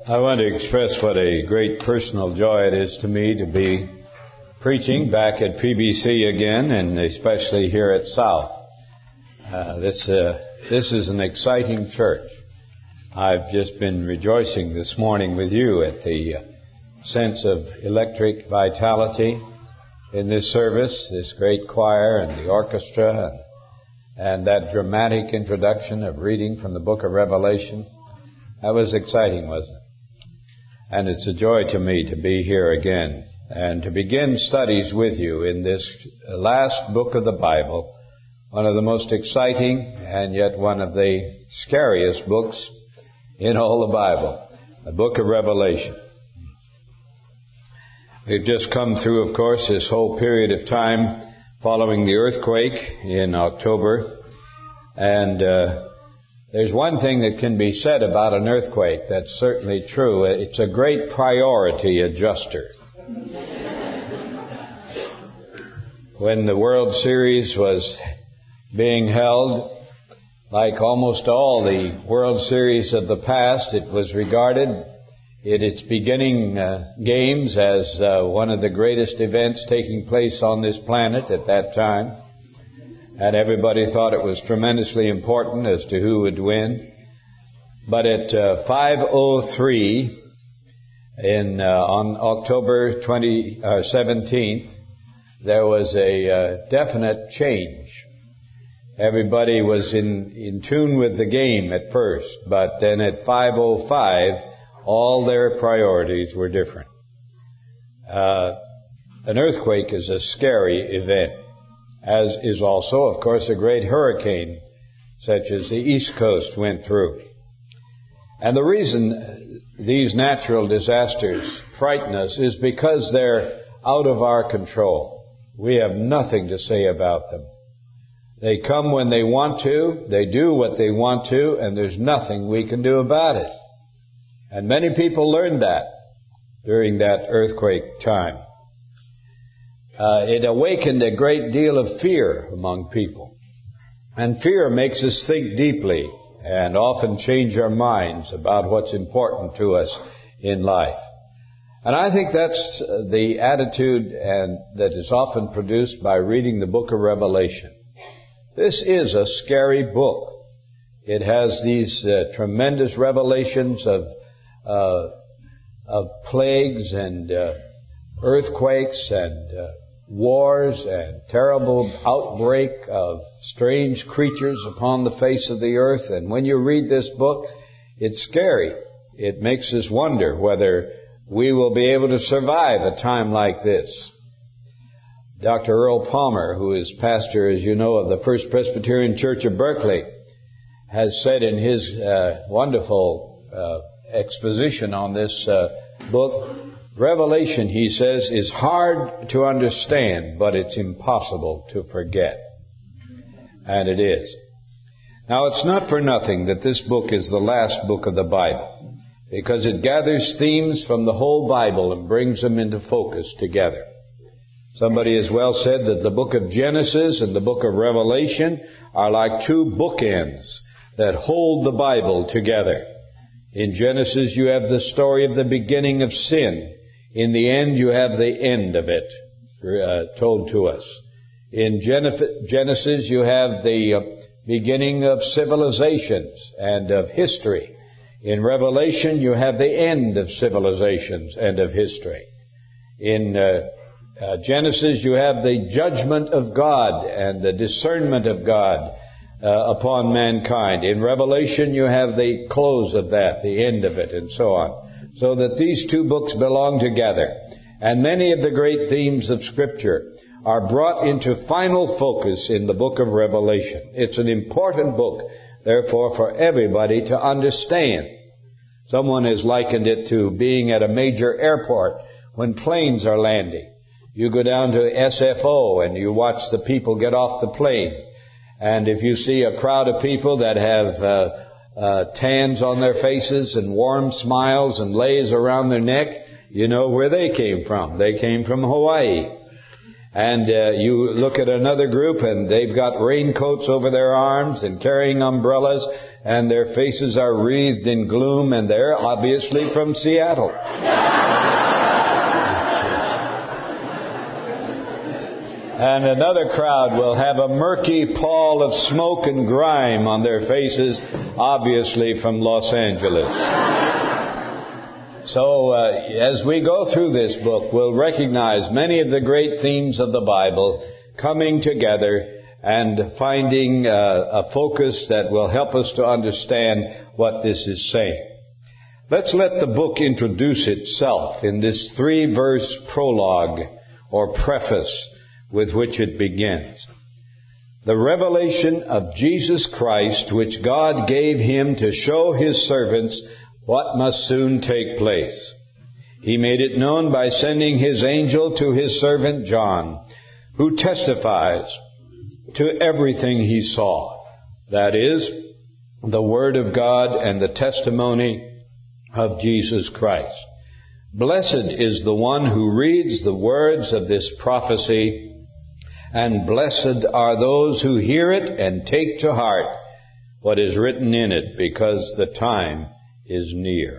I want to express what a great personal joy it is to me to be preaching back at PBC again, and especially here at South. This is an exciting church. I've just been rejoicing this morning with you at the sense of electric vitality in this service, this great choir and the orchestra, and that dramatic introduction of reading from the book of Revelation. That was exciting, wasn't it? And it's a joy to me to be here again and to begin studies with you in this last book of the Bible, one of the most exciting and yet one of the scariest books in all the Bible, the book of Revelation. We've just come through, of course, this whole period of time following the earthquake in October, and there's one thing that can be said about an earthquake that's certainly true. It's a great priority adjuster. When the World Series was being held, like almost all the World Series of the past, it was regarded in its beginning games as one of the greatest events taking place on this planet at that time. And everybody thought it was tremendously important as to who would win. But at 5:03 on October 17th, there was a definite change. Everybody was in tune with the game at first, but then at 5:05, all their priorities were different. An earthquake is a scary event, as is also, of course, a great hurricane, such as the East Coast went through. And the reason these natural disasters frighten us is because they're out of our control. We have nothing to say about them. They come when they want to, they do what they want to, and there's nothing we can do about it. And many people learned that during that earthquake time. It awakened a great deal of fear among people. And fear makes us think deeply and often change our minds about what's important to us in life. And I think that's the attitude that is often produced by reading the book of Revelation. This is a scary book. It has these tremendous revelations of plagues and earthquakes and wars and terrible outbreak of strange creatures upon the face of the earth. And when you read this book, it's scary. It makes us wonder whether we will be able to survive a time like this. Dr. Earl Palmer, who is pastor, as you know, of the First Presbyterian Church of Berkeley, has said in his wonderful exposition on this book, Revelation, he says, is hard to understand, but it's impossible to forget. And it is. Now, it's not for nothing that this book is the last book of the Bible, because it gathers themes from the whole Bible and brings them into focus together. Somebody has well said that the book of Genesis and the book of Revelation are like two bookends that hold the Bible together. In Genesis, you have the story of the beginning of sin. In the end, you have the end of it told to us. In Genesis, you have the beginning of civilizations and of history. In Revelation, you have the end of civilizations and of history. In Genesis, you have the judgment of God and the discernment of God upon mankind. In Revelation, you have the close of that, the end of it, and so on. So that these two books belong together. And many of the great themes of Scripture are brought into final focus in the book of Revelation. It's an important book, therefore, for everybody to understand. Someone has likened it to being at a major airport when planes are landing. You go down to SFO and you watch the people get off the plane. And if you see a crowd of people that have tans on their faces and warm smiles and lays around their neck, you know where they came from. They came from Hawaii. And you look at another group and they've got raincoats over their arms and carrying umbrellas, and their faces are wreathed in gloom, and they're obviously from Seattle. And another crowd will have a murky pall of smoke and grime on their faces, obviously from Los Angeles. So as we go through this book, we'll recognize many of the great themes of the Bible coming together and finding a focus that will help us to understand what this is saying. Let's let the book introduce itself in this 3-verse prologue or preface with which it begins. The revelation of Jesus Christ, which God gave him to show his servants what must soon take place. He made it known by sending his angel to his servant John, who testifies to everything he saw. That is, the Word of God and the testimony of Jesus Christ. Blessed is the one who reads the words of this prophecy, and blessed are those who hear it and take to heart what is written in it, because the time is near.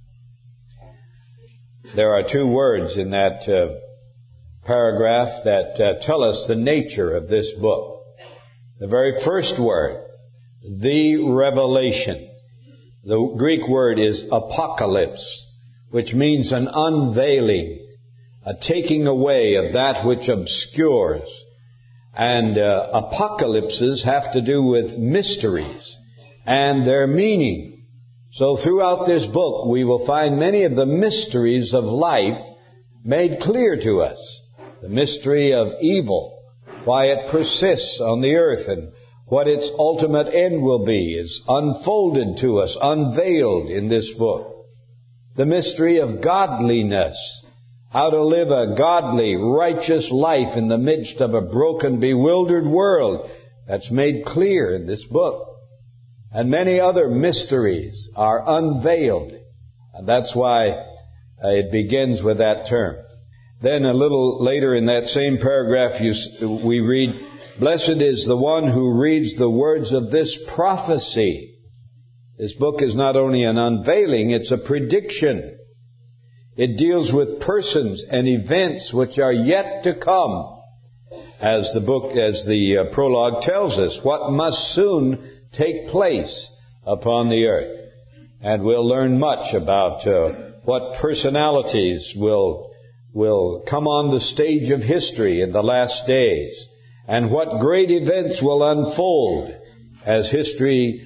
There are 2 words in that paragraph that tell us the nature of this book. The very first word, the revelation. The Greek word is apocalypse, which means an unveiling, a taking away of that which obscures. And apocalypses have to do with mysteries and their meaning. So throughout this book, we will find many of the mysteries of life made clear to us. The mystery of evil, why it persists on the earth, and what its ultimate end will be, is unfolded to us, unveiled in this book. The mystery of godliness, how to live a godly, righteous life in the midst of a broken, bewildered world, that's made clear in this book. And many other mysteries are unveiled. And that's why it begins with that term. Then a little later in that same paragraph we read, blessed is the one who reads the words of this prophecy. This book is not only an unveiling, it's a prediction. It deals with persons and events which are yet to come. As the prologue tells us, what must soon take place upon the earth. And we'll learn much about what personalities will come on the stage of history in the last days, and what great events will unfold as history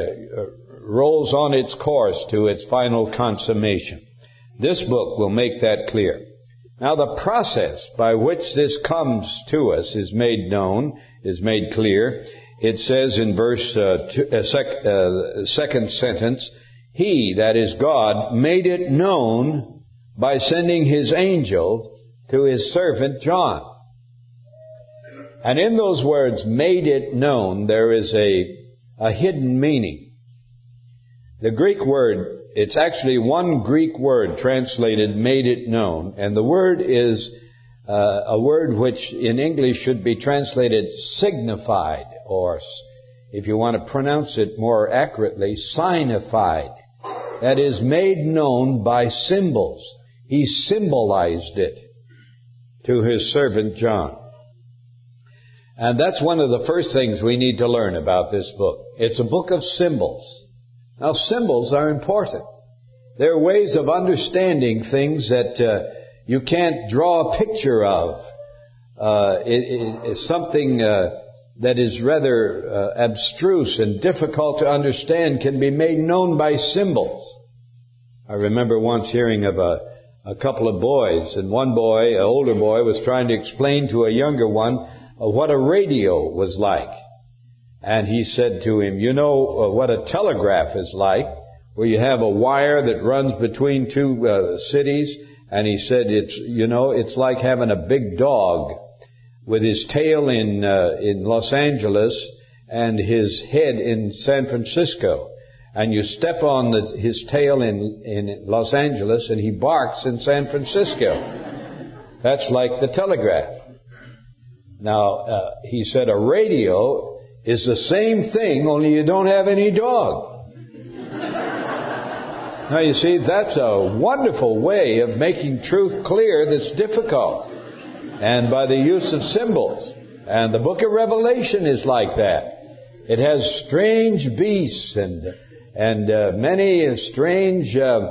rolls on its course to its final consummation. This book will make that clear. Now, the process by which this comes to us is made known, is made clear. It says in verse second sentence, He, that is God, made it known by sending His angel to His servant John. And in those words, made it known, there is a hidden meaning. The Greek word, it's actually one Greek word translated made it known, and the word is a word which in English should be translated signified, or if you want to pronounce it more accurately, signified. That is, made known by symbols. He symbolized it to His servant John. And that's one of the first things we need to learn about this book. It's a book of symbols. Now, symbols are important. They're ways of understanding things that you can't draw a picture of. It's something that is rather abstruse and difficult to understand can be made known by symbols. I remember once hearing of a couple of boys, and one boy, an older boy, was trying to explain to a younger one what a radio was like. And he said to him, you know what a telegraph is like, where you have a wire that runs between two cities. And he said, it's like having a big dog with his tail in Los Angeles and his head in San Francisco. And you step on his tail in Los Angeles and he barks in San Francisco. That's like the telegraph. Now, he said a radio is the same thing, only you don't have any dog. Now you see, that's a wonderful way of making truth clear that's difficult. And by the use of symbols. And the book of Revelation is like that. It has strange beasts and many strange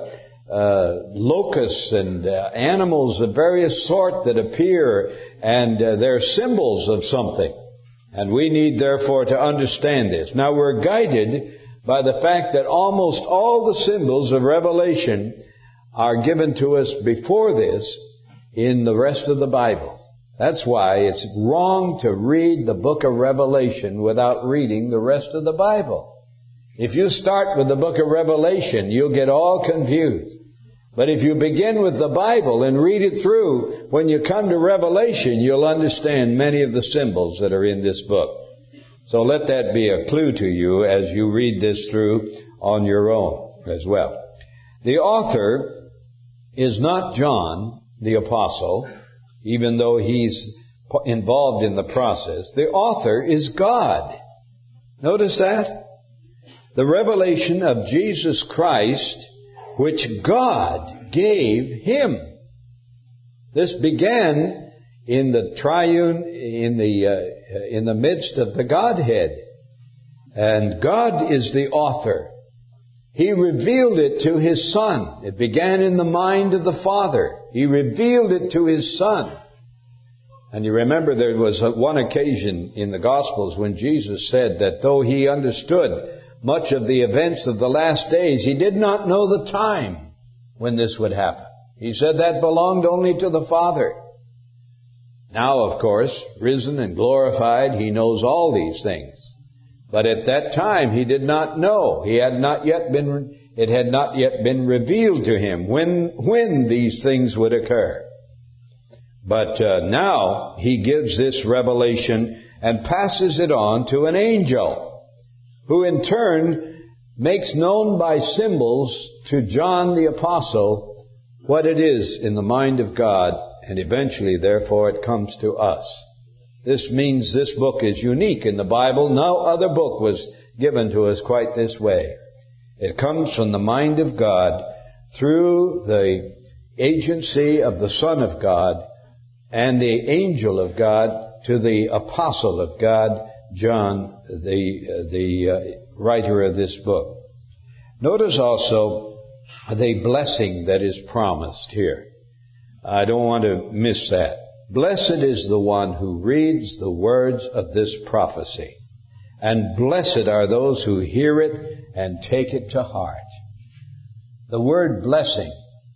locusts and animals of various sort that appear, and they're symbols of something. And we need, therefore, to understand this. Now, we're guided by the fact that almost all the symbols of Revelation are given to us before this in the rest of the Bible. That's why it's wrong to read the book of Revelation without reading the rest of the Bible. If you start with the book of Revelation, you'll get all confused. But if you begin with the Bible and read it through, when you come to Revelation, you'll understand many of the symbols that are in this book. So let that be a clue to you as you read this through on your own as well. The author is not John the Apostle, even though he's involved in the process. The author is God. Notice that? The revelation of Jesus Christ, which God gave him. This began in the triune, in the midst of the Godhead. And God is the author. He revealed it to his Son. It began in the mind of the Father. He revealed it to his Son. And you remember there was one occasion in the Gospels when Jesus said that though he understood much of the events of the last days, he did not know the time when this would happen. He said that belonged only to the Father. Now, of course, risen and glorified, he knows all these things. But at that time, he did not know. It had not yet been revealed to him when these things would occur. But now he gives this revelation and passes it on to an angel, who in turn makes known by symbols to John the Apostle what it is in the mind of God, and eventually, therefore, it comes to us. This means this book is unique in the Bible. No other book was given to us quite this way. It comes from the mind of God through the agency of the Son of God and the angel of God to the apostle of God, John, the writer of this book. Notice also the blessing that is promised here. I don't want to miss that. Blessed is the one who reads the words of this prophecy, and blessed are those who hear it and take it to heart. The word blessing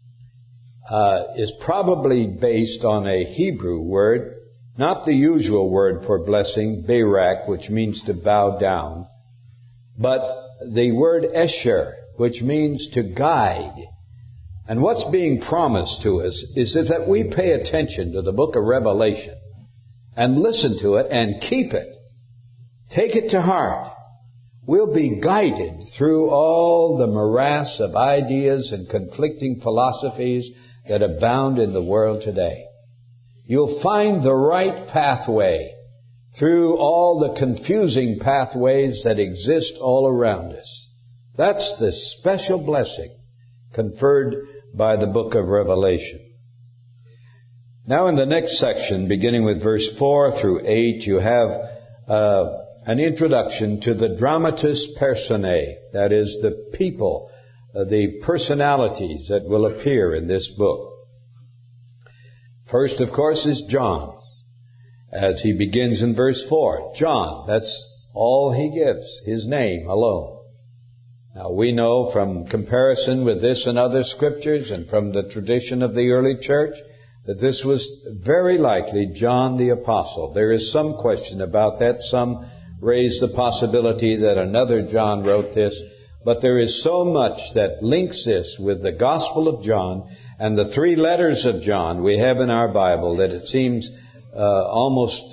is probably based on a Hebrew word, not the usual word for blessing, barak, which means to bow down, but the word esher, which means to guide. And what's being promised to us is that we pay attention to the book of Revelation and listen to it and keep it. Take it to heart. We'll be guided through all the morass of ideas and conflicting philosophies that abound in the world today. You'll find the right pathway through all the confusing pathways that exist all around us. That's the special blessing conferred by the book of Revelation. Now in the next section, beginning with verse 4 through 8, you have an introduction to the dramatis personae, that is, the people, the personalities that will appear in this book. First, of course, is John, as he begins in verse 4. John, that's all he gives, his name alone. Now, we know from comparison with this and other scriptures and from the tradition of the early church that this was very likely John the Apostle. There is some question about that. Some raise the possibility that another John wrote this. But there is so much that links this with the Gospel of John and the 3 letters of John we have in our Bible that it seems almost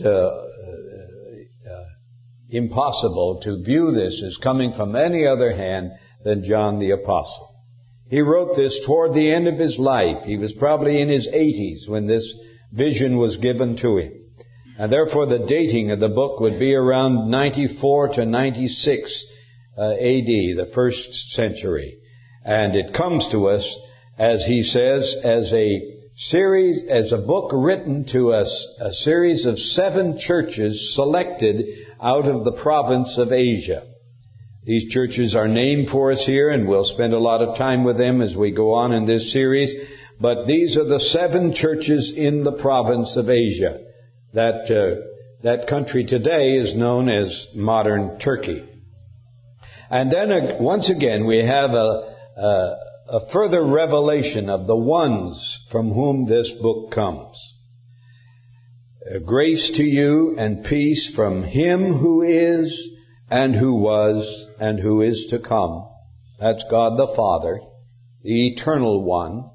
impossible to view this as coming from any other hand than John the Apostle. He wrote this toward the end of his life. He was probably in his 80s when this vision was given to him. And therefore the dating of the book would be around 94 to 96 A.D., the first century. And it comes to us, as he says, as a book written to us, a series of 7 churches selected out of the province of Asia. These churches are named for us here, and we'll spend a lot of time with them as we go on in this series. But these are the 7 churches in the province of Asia. That country today is known as modern Turkey. And then once again we have a further revelation of the ones from whom this book comes. Grace to you and peace from Him who is and who was and who is to come. That's God the Father, the Eternal One.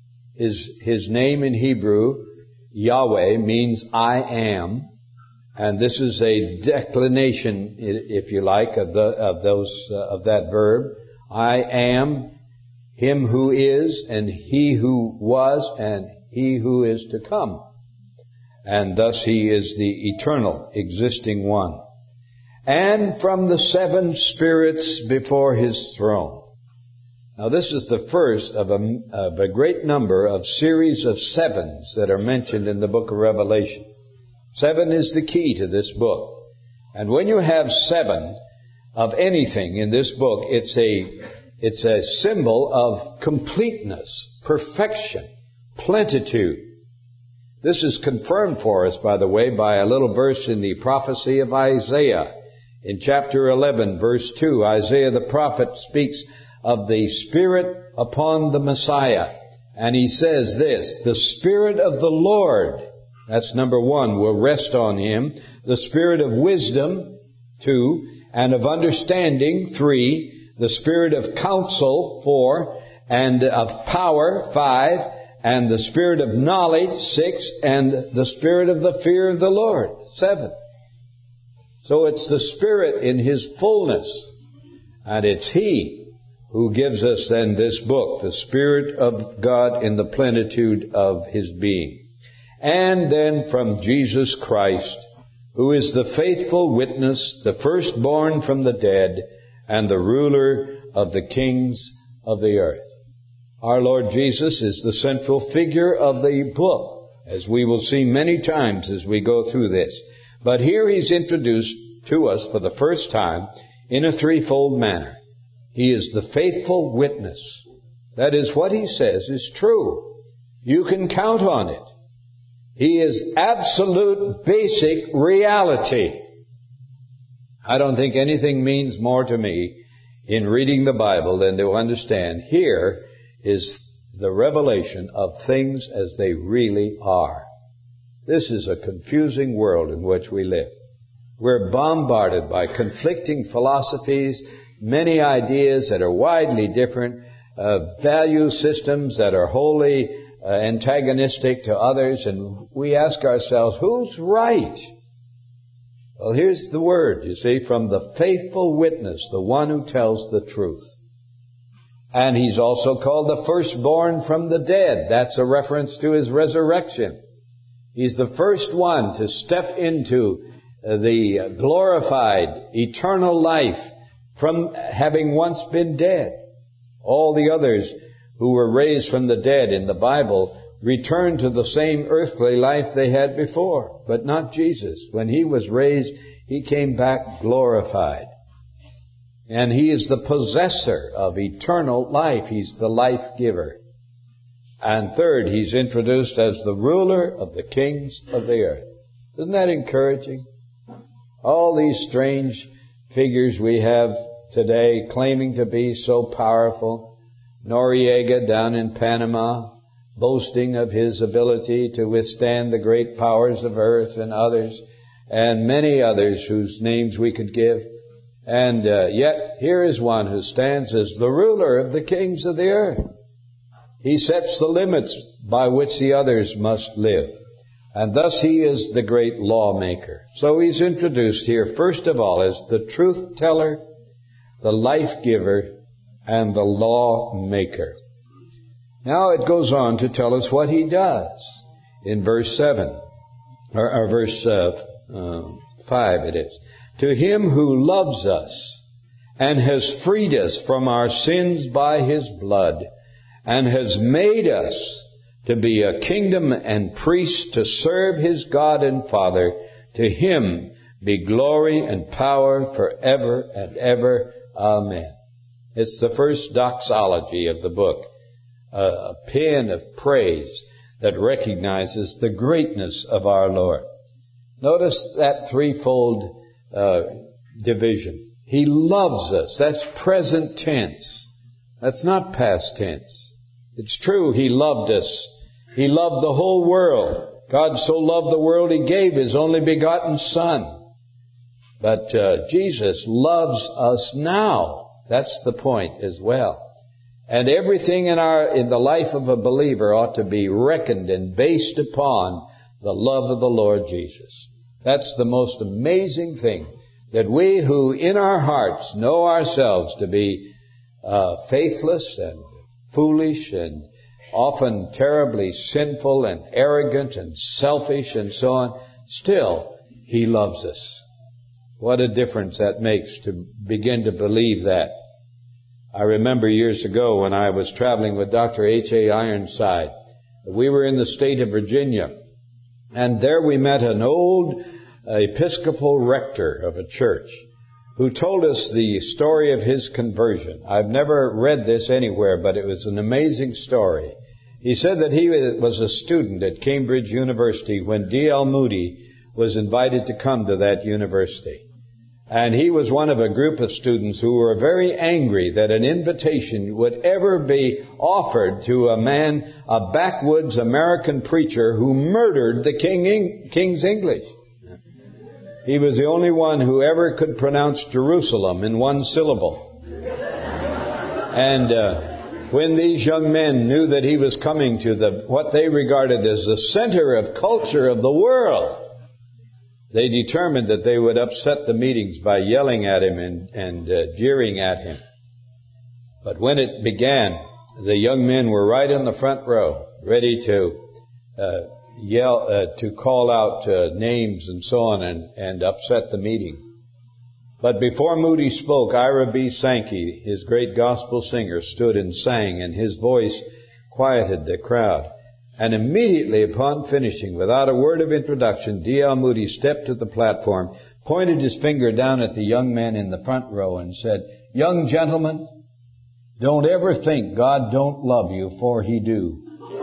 His name in Hebrew, Yahweh, means I am. And this is a declination, if you like, of that verb. I am Him who is, and He who was, and He who is to come. And thus He is the eternal, existing one. And from the 7 spirits before His throne. Now this is the first of a great number of series of 7s that are mentioned in the book of Revelation. 7 is the key to this book. And when you have 7 of anything in this book, it's a symbol of completeness, perfection, plenitude. This is confirmed for us, by the way, by a little verse in the prophecy of Isaiah. In chapter 11, verse 2, Isaiah the prophet speaks of the Spirit upon the Messiah. And he says this, the Spirit of the Lord, that's number 1, will rest on Him. The Spirit of wisdom, 2, and of understanding, 3, the Spirit of counsel, 4, and of power, 5, and the Spirit of knowledge, 6, and the Spirit of the fear of the Lord, 7. So it's the Spirit in His fullness, and it's He who gives us then this book, the Spirit of God in the plenitude of His being. And then from Jesus Christ, who is the faithful witness, the firstborn from the dead, and the ruler of the kings of the earth. Our Lord Jesus is the central figure of the book, as we will see many times as we go through this. But here He's introduced to us for the first time in a threefold manner. He is the faithful witness. That is, what He says is true. You can count on it. He is absolute, basic reality. I don't think anything means more to me in reading the Bible than to understand here is the revelation of things as they really are. This is a confusing world in which we live. We're bombarded by conflicting philosophies, many ideas that are widely different, value systems that are wholly antagonistic to others, and we ask ourselves, who's right? Well, here's the word, you see, from the faithful witness, the one who tells the truth. And He's also called the firstborn from the dead. That's a reference to His resurrection. He's the first one to step into the glorified, eternal life from having once been dead. All the others who were raised from the dead in the Bible returned to the same earthly life they had before, but not Jesus. When He was raised, He came back glorified. And He is the possessor of eternal life. He's the life giver. And third, He's introduced as the ruler of the kings of the earth. Isn't that encouraging? All these strange figures we have today claiming to be so powerful. Noriega down in Panama, boasting of his ability to withstand the great powers of earth and others, and many others whose names we could give. And yet here is one who stands as the ruler of the kings of the earth. He sets the limits by which the others must live. And thus He is the great lawmaker. So He's introduced here, first of all, as the truth teller, the life giver, and the lawmaker. Now it goes on to tell us what He does in verse 7. or verse 5 it is. To him who loves us and has freed us from our sins by his blood and has made us to be a kingdom and priests to serve his God and Father, to him be glory and power forever and ever. Amen. It's the first doxology of the book, a paean of praise that recognizes the greatness of our Lord. Notice that threefold division. He loves us. That's present tense. That's not past tense. It's true, he loved us. He loved the whole world. God so loved the world, he gave his only begotten Son. But Jesus loves us now. That's the point as well. And everything in the life of a believer ought to be reckoned and based upon the love of the Lord Jesus. That's the most amazing thing, that we who in our hearts know ourselves to be faithless and foolish and often terribly sinful and arrogant and selfish and so on, still he loves us. What a difference that makes to begin to believe that. I remember years ago when I was traveling with Dr. H.A. Ironside. We were in the state of Virginia, and there we met an old Episcopal rector of a church who told us the story of his conversion. I've never read this anywhere, but it was an amazing story. He said that he was a student at Cambridge University when D.L. Moody was invited to come to that university. And he was one of a group of students who were very angry that an invitation would ever be offered to a man, a backwoods American preacher who murdered the King's English. He was the only one who ever could pronounce Jerusalem in one syllable. And when these young men knew that he was coming to what they regarded as the center of culture of the world, they determined that they would upset the meetings by yelling at him and jeering at him. But when it began, the young men were right in the front row, ready to yell, to call out names and so on and upset the meeting. But before Moody spoke, Ira B. Sankey, his great gospel singer, stood and sang, and his voice quieted the crowd. And immediately upon finishing, without a word of introduction, D.L. Moody stepped to the platform, pointed his finger down at the young man in the front row and said, "Young gentlemen, don't ever think God don't love you, for he do."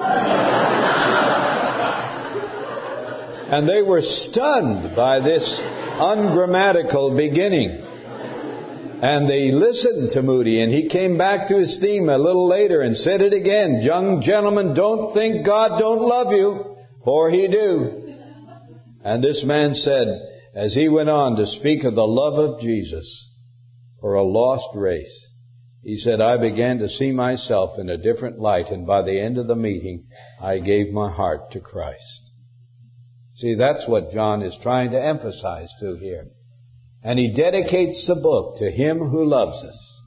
And they were stunned by this ungrammatical beginning. And they listened to Moody, and he came back to his theme a little later and said it again. "Young gentlemen, don't think God don't love you, for he do." And this man said, as he went on to speak of the love of Jesus for a lost race, he said, "I began to see myself in a different light, and by the end of the meeting, I gave my heart to Christ." See, that's what John is trying to emphasize to here. And he dedicates the book to him who loves us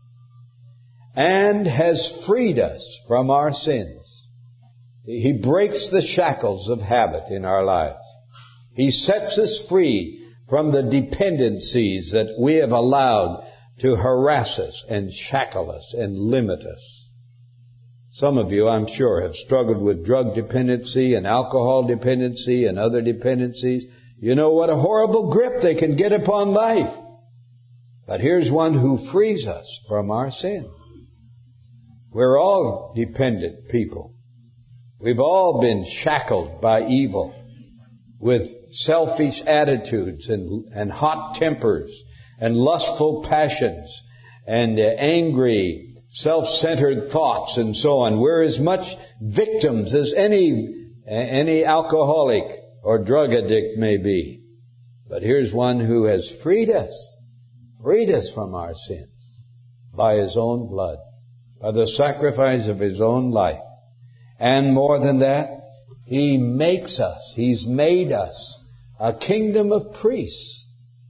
and has freed us from our sins. He breaks the shackles of habit in our lives. He sets us free from the dependencies that we have allowed to harass us and shackle us and limit us. Some of you, I'm sure, have struggled with drug dependency and alcohol dependency and other dependencies. You know what a horrible grip they can get upon life. But here's one who frees us from our sin. We're all dependent people. We've all been shackled by evil with selfish attitudes and hot tempers and lustful passions and angry, self-centered thoughts and so on. We're as much victims as any alcoholic or drug addict may be. But here's one who has freed us from our sins by his own blood, by the sacrifice of his own life. And more than that, he makes us, he's made us a kingdom of priests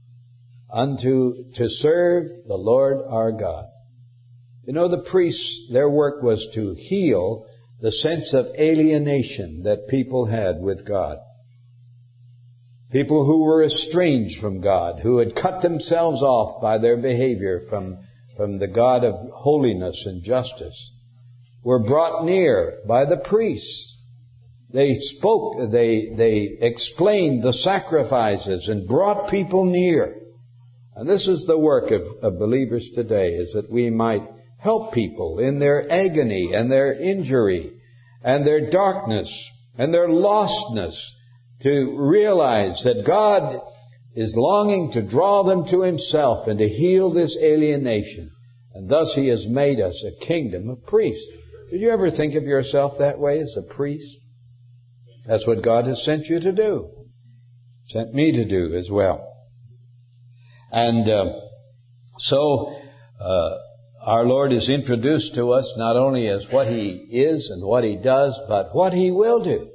to serve the Lord our God. You know, the priests, their work was to heal the sense of alienation that people had with God. People who were estranged from God, who had cut themselves off by their behavior from the God of holiness and justice, were brought near by the priests. They spoke, they explained the sacrifices and brought people near. And this is the work of believers today, is that we might help people in their agony and their injury and their darkness and their lostness to realize that God is longing to draw them to Himself and to heal this alienation. And thus He has made us a kingdom of priests. Did you ever think of yourself that way, as a priest? That's what God has sent you to do. Sent me to do as well. And so our Lord is introduced to us not only as what He is and what He does, but what He will do.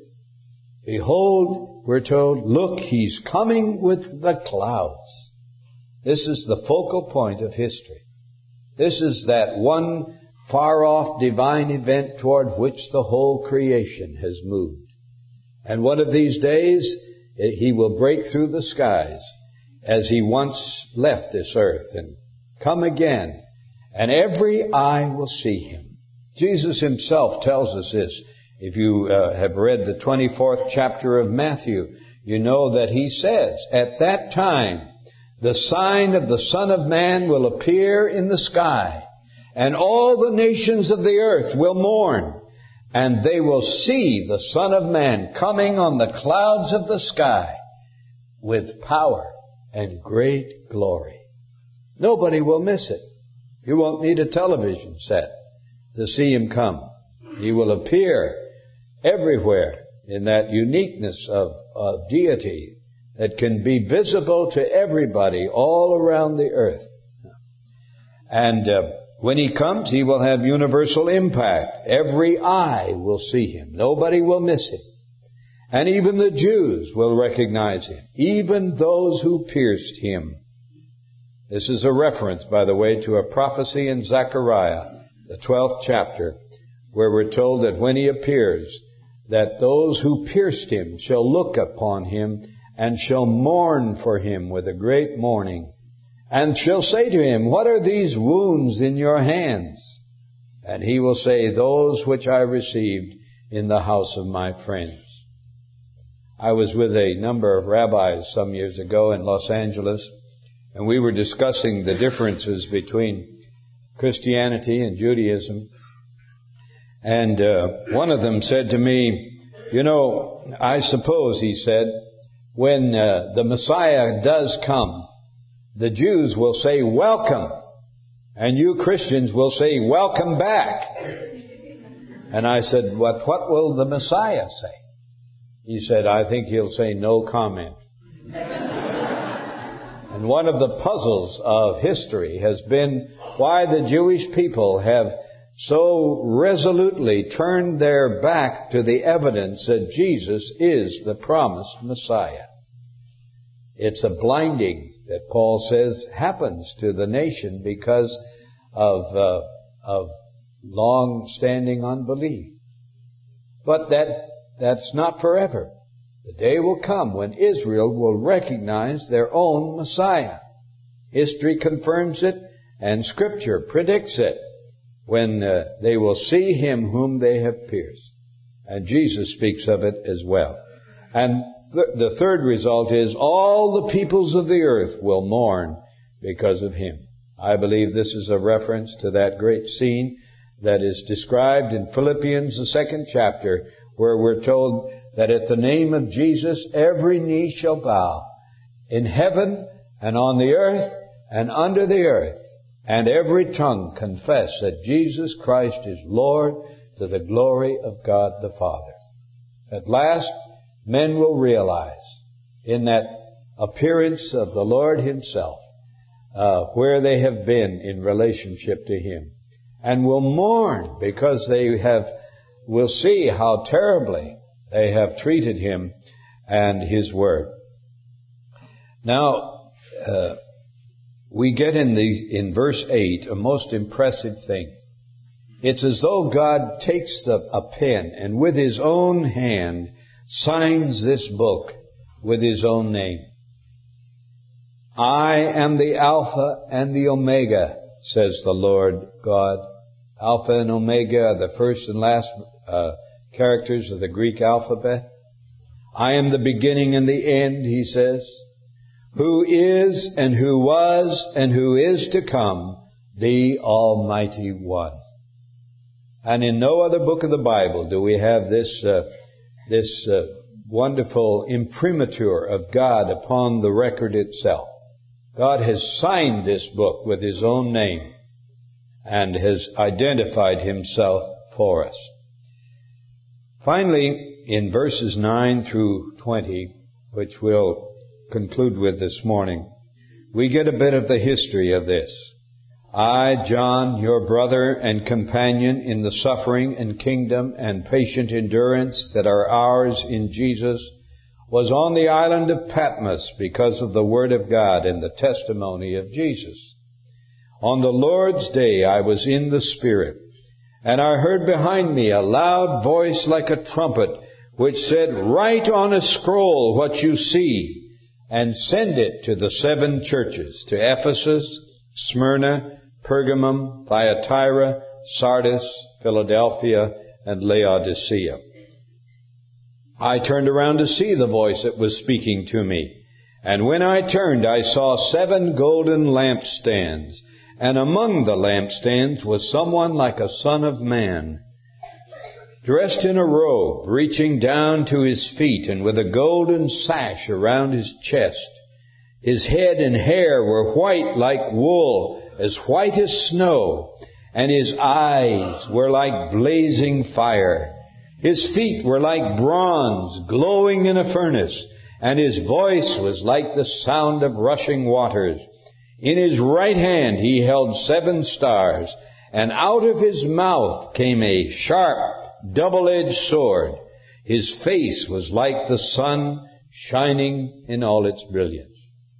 Behold, we're told, look, He's coming with the clouds. This is the focal point of history. This is that one far-off divine event toward which the whole creation has moved. And one of these days, He will break through the skies as He once left this earth and come again. And every eye will see Him. Jesus Himself tells us this. If you have read the 24th chapter of Matthew, you know that He says, at that time, the sign of the Son of Man will appear in the sky, and all the nations of the earth will mourn. And they will see the Son of Man coming on the clouds of the sky with power and great glory. Nobody will miss it. You won't need a television set to see Him come. He will appear everywhere in that uniqueness of deity that can be visible to everybody all around the earth. And when He comes, He will have universal impact. Every eye will see Him. Nobody will miss Him. And even the Jews will recognize Him, even those who pierced Him. This is a reference, by the way, to a prophecy in Zechariah, the 12th chapter, where we're told that when He appears, that those who pierced Him shall look upon Him and shall mourn for Him with a great mourning. And shall say to Him, what are these wounds in your hands? And He will say, those which I received in the house of my friends. I was with a number of rabbis some years ago in Los Angeles, and we were discussing the differences between Christianity and Judaism. And one of them said to me, you know, I suppose, he said, when the Messiah does come, the Jews will say, welcome. And you Christians will say, welcome back. And I said, what will the Messiah say? He said, I think He'll say no comment. And one of the puzzles of history has been why the Jewish people have so resolutely turned their back to the evidence that Jesus is the promised Messiah. It's a blinding that Paul says happens to the nation because of long-standing unbelief. But that's not forever. The day will come when Israel will recognize their own Messiah. History confirms it, and Scripture predicts it, when they will see Him whom they have pierced. And Jesus speaks of it as well. And the third result is all the peoples of the earth will mourn because of Him. I believe this is a reference to that great scene that is described in Philippians, the 2nd chapter, where we're told that at the name of Jesus every knee shall bow in heaven and on the earth and under the earth, and every tongue confess that Jesus Christ is Lord, to the glory of God the Father. At last, men will realize in that appearance of the Lord Himself where they have been in relationship to Him, and will mourn because they will see how terribly they have treated Him and His Word. Now, we get in verse 8 a most impressive thing. It's as though God takes a pen and with His own hand signs this book with His own name. I am the Alpha and the Omega, says the Lord God. Alpha and Omega are the first and last characters of the Greek alphabet. I am the beginning and the end, He says. Who is and who was and who is to come, the Almighty One. And in no other book of the Bible do we have this wonderful imprimatur of God upon the record itself. God has signed this book with His own name and has identified Himself for us. Finally, in verses 9 through 20, which we'll conclude with this morning, we get a bit of the history of this. I, John, your brother and companion in the suffering and kingdom and patient endurance that are ours in Jesus, was on the island of Patmos because of the Word of God and the testimony of Jesus. On the Lord's day I was in the Spirit, and I heard behind me a loud voice like a trumpet, which said, Write on a scroll what you see, and send it to the 7 churches, to Ephesus, Smyrna, Pergamum, Thyatira, Sardis, Philadelphia, and Laodicea. I turned around to see the voice that was speaking to me. And when I turned, I saw 7 golden lampstands. And among the lampstands was someone like a son of man, dressed in a robe, reaching down to his feet, and with a golden sash around his chest. His head and hair were white like wool, as white as snow, and his eyes were like blazing fire. His feet were like bronze glowing in a furnace, and his voice was like the sound of rushing waters. In his right hand he held 7 stars, and out of his mouth came a sharp, double-edged sword. His face was like the sun shining in all its brilliance.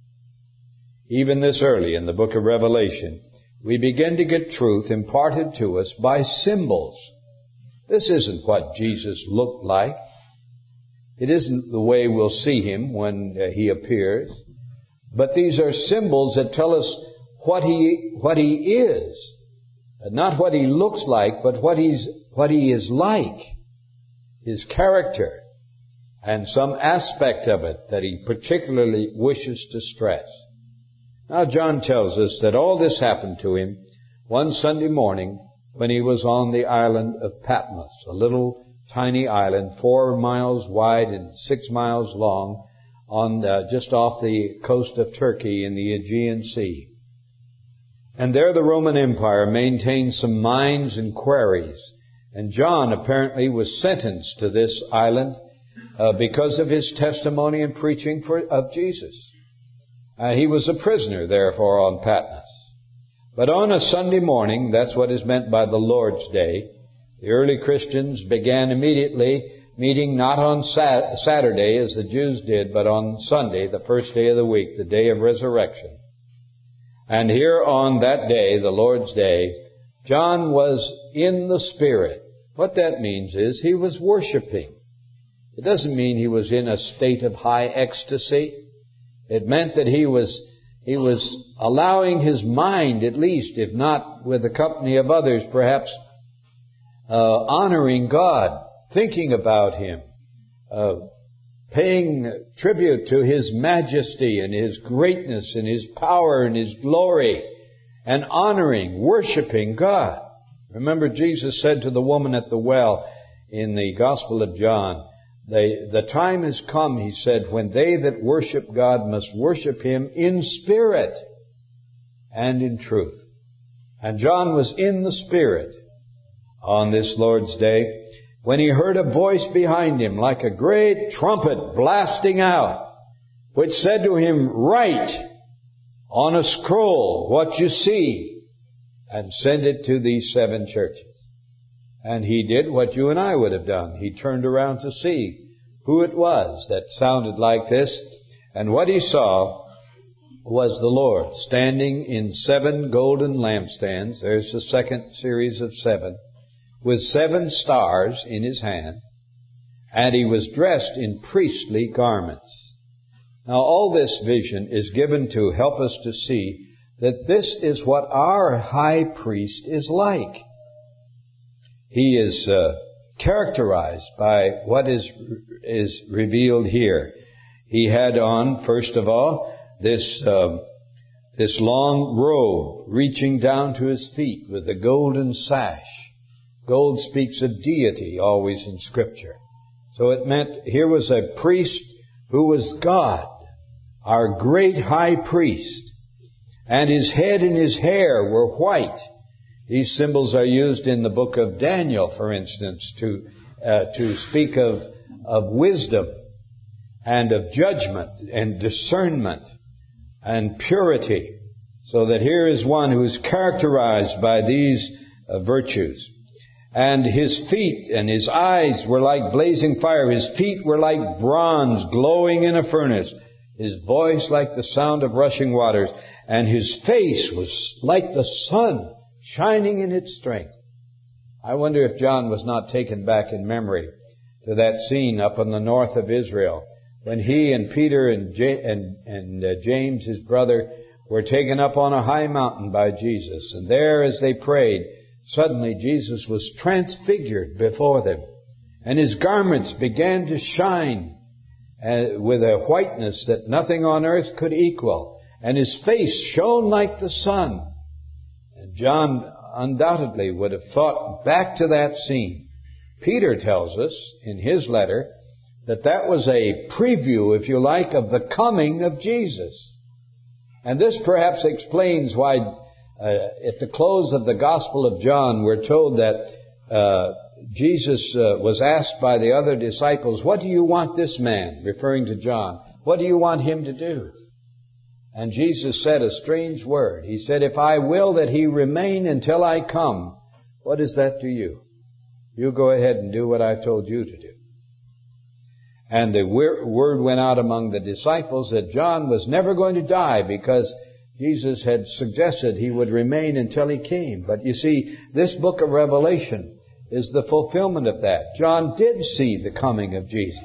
Even this early in the book of Revelation, we begin to get truth imparted to us by symbols. This isn't what Jesus looked like. It isn't the way we'll see Him when He appears. But these are symbols that tell us what He is. Not what He looks like, but what He is like. His character. And some aspect of it that He particularly wishes to stress. Now John tells us that all this happened to him one Sunday morning when he was on the island of Patmos, a little tiny island 4 miles wide and 6 miles long, on just off the coast of Turkey in the Aegean Sea. And there the Roman Empire maintained some mines and quarries. And John apparently was sentenced to this island because of his testimony and preaching of Jesus. He was a prisoner, therefore, on Patmos. But on a Sunday morning, that's what is meant by the Lord's Day, the early Christians began immediately meeting not on Saturday as the Jews did, but on Sunday, the first day of the week, the day of resurrection. And here on that day, the Lord's Day, John was in the Spirit. What that means is he was worshiping. It doesn't mean he was in a state of high ecstasy. It meant that he was allowing his mind, at least, if not with the company of others, perhaps honoring God, thinking about Him, paying tribute to His majesty and His greatness and His power and His glory, and honoring, worshiping God. Remember, Jesus said to the woman at the well in the Gospel of John, the time has come, He said, when they that worship God must worship Him in spirit and in truth. And John was in the Spirit on this Lord's Day when he heard a voice behind him like a great trumpet blasting out, which said to him, Write on a scroll what you see and send it to these 7 churches. And he did what you and I would have done. He turned around to see who it was that sounded like this. And what he saw was the Lord standing in 7 golden lampstands. There's the second series of 7. With 7 stars in His hand. And He was dressed in priestly garments. Now, all this vision is given to help us to see that this is what our high priest is like. He is characterized by what is revealed here. He had on, first of all, this long robe reaching down to his feet with a golden sash. Gold speaks of deity always in Scripture. So it meant here was a priest who was God, our great high priest. And his head and his hair were white. These symbols are used in the book of Daniel, for instance, to speak of wisdom and of judgment and discernment and purity. So that here is one who is characterized by these virtues. And his feet and his eyes were like blazing fire. His feet were like bronze glowing in a furnace. His voice like the sound of rushing waters. And his face was like the sun shining in its strength. I wonder if John was not taken back in memory to that scene up in the north of Israel when he and Peter and James, his brother, were taken up on a high mountain by Jesus. And there, as they prayed, suddenly Jesus was transfigured before them. And his garments began to shine with a whiteness that nothing on earth could equal. And his face shone like the sun. And John undoubtedly would have thought back to that scene. Peter tells us in his letter that was a preview, if you like, of the coming of Jesus. And this perhaps explains why at the close of the Gospel of John we're told that Jesus was asked by the other disciples, "What do you want this man?" referring to John. "What do you want him to do?" And Jesus said a strange word. He said, "If I will that he remain until I come, what is that to you? You go ahead and do what I've told you to do." And the word went out among the disciples that John was never going to die because Jesus had suggested he would remain until he came. But you see, this book of Revelation is the fulfillment of that. John did see the coming of Jesus.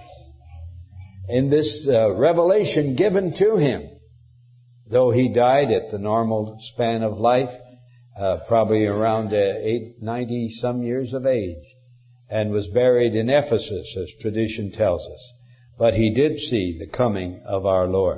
In this revelation given to him, though he died at the normal span of life, probably around 90 some years of age, and was buried in Ephesus, as tradition tells us. But he did see the coming of our Lord.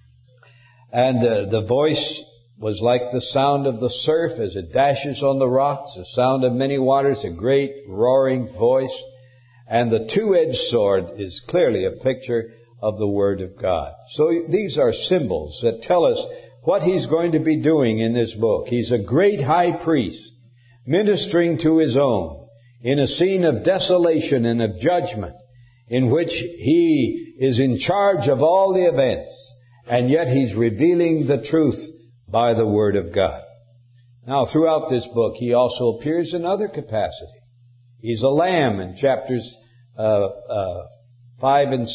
And the voice was like the sound of the surf as it dashes on the rocks, the sound of many waters, a great roaring voice. And the two-edged sword is clearly a picture of the Word of God. So these are symbols that tell us what he's going to be doing in this book. He's a great high priest ministering to his own in a scene of desolation and of judgment in which he is in charge of all the events, and yet he's revealing the truth by the Word of God. Now, throughout this book, he also appears in other capacity. He's a lamb in chapters 4 and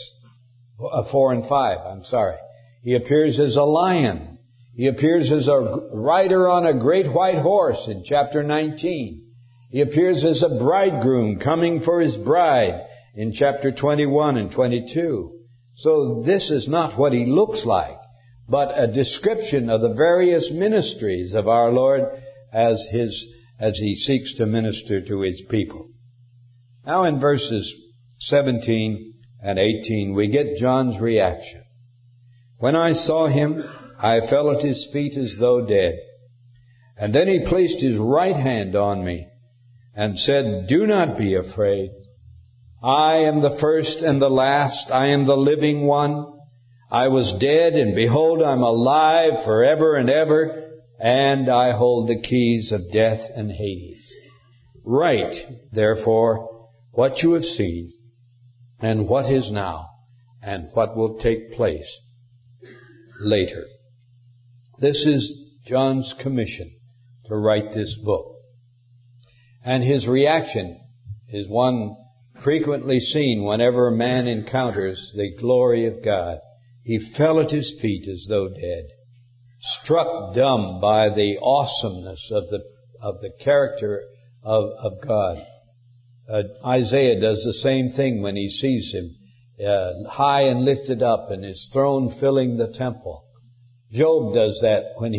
5. He appears as a lion. He appears as a rider on a great white horse in chapter 19. He appears as a bridegroom coming for his bride in chapter 21 and 22. So this is not what he looks like, but a description of the various ministries of our Lord as he seeks to minister to his people. Now in verses 17 and 18, we get John's reaction. "When I saw him, I fell at his feet as though dead. And then he placed his right hand on me and said, 'Do not be afraid. I am the first and the last. I am the living one. I was dead, and behold, I'm alive forever and ever, and I hold the keys of death and Hades. Write, therefore, what you have seen, and what is now, and what will take place later.'" This is John's commission to write this book. And his reaction is one frequently seen whenever a man encounters the glory of God. He fell at his feet as though dead, struck dumb by the awesomeness of the character of God. Isaiah does the same thing when he sees him high and lifted up, and His throne filling the temple. Job does that when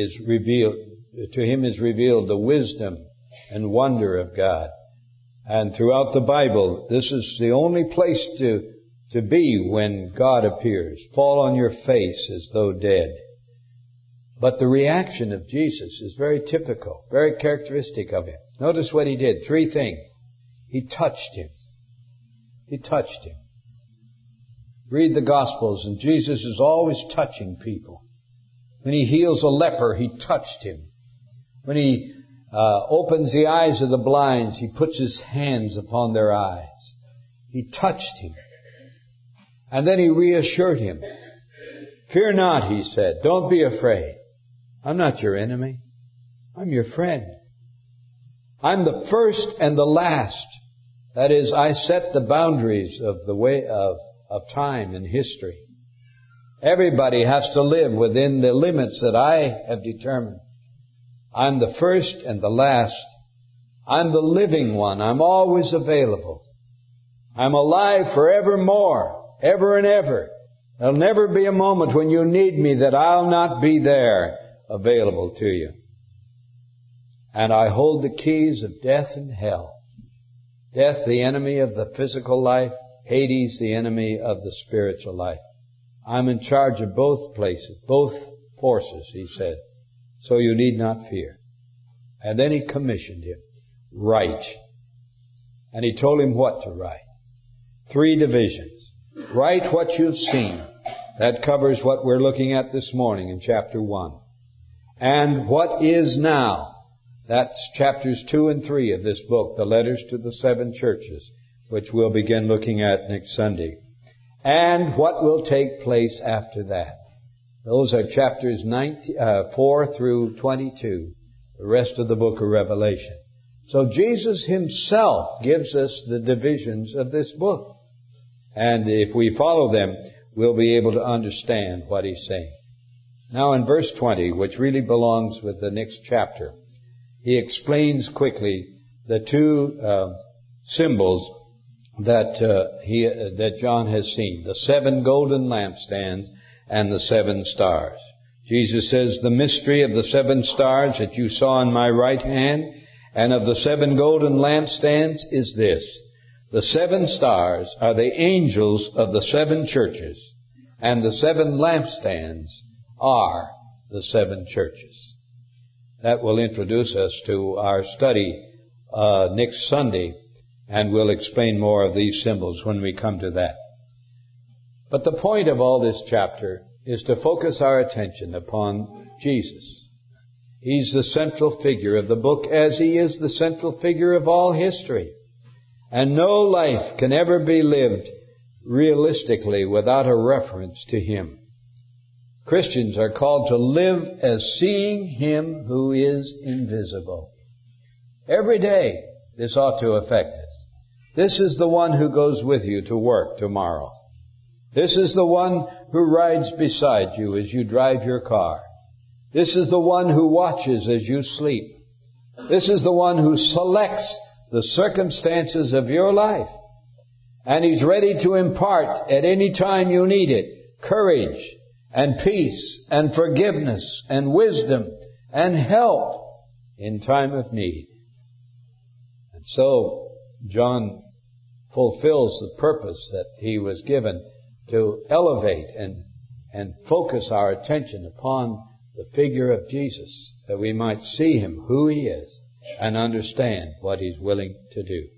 to him is revealed the wisdom and wonder of God. And throughout the Bible, this is the only place to be when God appears. Fall on your face as though dead. But the reaction of Jesus is very typical, very characteristic of Him. Notice what He did. 3 things. He touched him. He touched him. Read the Gospels, and Jesus is always touching people. When He heals a leper, He touched him. When He opens the eyes of the blind, He puts His hands upon their eyes. He touched him. And then He reassured him. Fear not, He said. Don't be afraid. I'm not your enemy. I'm your friend. I'm the first and the last. That is, I set the boundaries of the way of time and history. Everybody has to live within the limits that I have determined. I'm the first and the last. I'm the living one. I'm always available. I'm alive forevermore, ever and ever. There'll never be a moment when you need me that I'll not be there, available to you. And I hold the keys of death and hell. Death, the enemy of the physical life. Hades, the enemy of the spiritual life. I'm in charge of both places, both forces, He said. So you need not fear. And then He commissioned him. Write. And He told him what to write. 3 divisions. Write what you've seen. That covers what we're looking at this morning in chapter 1. And what is now. That's chapters 2 and 3 of this book, the letters to the 7 churches, which we'll begin looking at next Sunday. And what will take place after that. Those are chapters 4 through 22, the rest of the book of Revelation. So Jesus Himself gives us the divisions of this book. And if we follow them, we'll be able to understand what He's saying. Now in verse 20, which really belongs with the next chapter, He explains quickly the 2 symbols that John has seen. The 7 golden lampstands and the 7 stars. Jesus says, the mystery of the 7 stars that you saw in my right hand and of the 7 golden lampstands is this. The 7 stars are the angels of the 7 churches, and the 7 lampstands are the 7 churches. That will introduce us to our study next Sunday, and we'll explain more of these symbols when we come to that. But the point of all this chapter is to focus our attention upon Jesus. He's the central figure of the book, as He is the central figure of all history. And no life can ever be lived realistically without a reference to Him. Christians are called to live as seeing Him who is invisible. Every day, this ought to affect us. This is the one who goes with you to work tomorrow. This is the one who rides beside you as you drive your car. This is the one who watches as you sleep. This is the one who selects the circumstances of your life. And He's ready to impart at any time you need it, courage and peace and forgiveness and wisdom and help in time of need. And so John fulfills the purpose that he was given to elevate and focus our attention upon the figure of Jesus, that we might see Him, who He is, and understand what He's willing to do.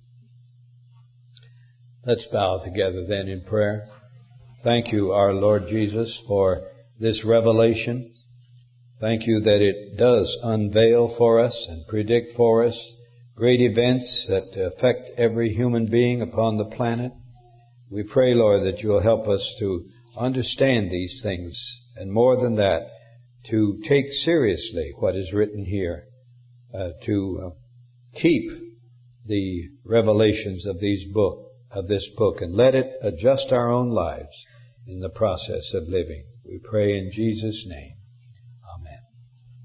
Let's bow together then in prayer. Thank You, our Lord Jesus, for this revelation. Thank You that it does unveil for us and predict for us great events that affect every human being upon the planet. We pray, Lord, that You'll help us to understand these things, and more than that, to take seriously what is written here, to keep the revelations of this book, and let it adjust our own lives in the process of living. We pray in Jesus' name.